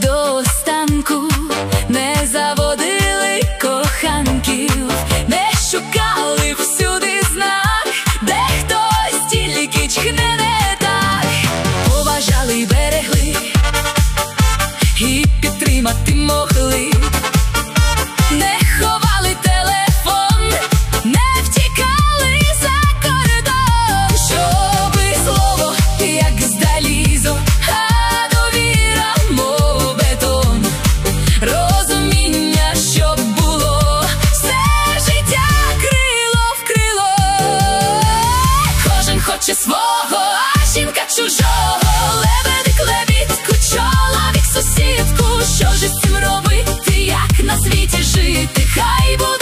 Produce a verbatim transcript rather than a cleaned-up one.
до останку, не заводили коханків, не шукали всюди знак, де хтось тільки чхне не так. Поважали й берегли, і підтримати могли. Не ховали телефон, не втікали за кордон, щоби слово, як з Далізо, а довіра, мов бетон. Розуміння, щоб було все життя крило в крило. Кожен хоче свого, а жінка чужого. Лебедик лебідку, чоловік сусідку. Що ж із цим робити, як на світі жити? Хай буде